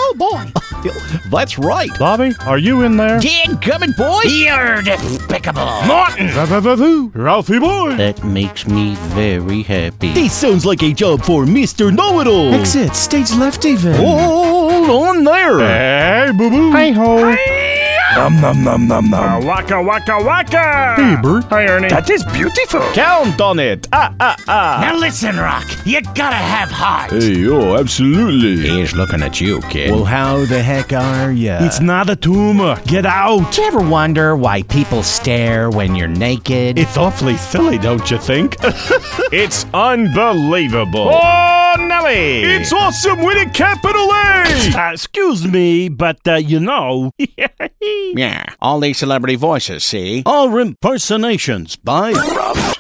Oh, boy. That's right. Bobby, are you in there? Yeah, coming, boy. You're despicable. Martin. Ralphie boy! That makes me very happy. This sounds like a job for Mr. Know-It-All. Exit, stage left even. Hold on there. Hey, boo-boo! Hi-ho. Nom nom nom nom nom. Waka waka waka! Hey, Bert. Hi, Ernie. That is beautiful. Count on it. Now listen, Rock. You gotta have heart. Hey, oh, absolutely. He's looking at you, kid. Well, how the heck are ya? It's not a tumor. Get out. Do you ever wonder why people stare when you're naked? It's awfully silly, don't you think? It's unbelievable. Oh, Nelly! It's awesome with a capital A! Excuse me, but you know... Yeah, all these celebrity voices, see? Are impersonations by Rob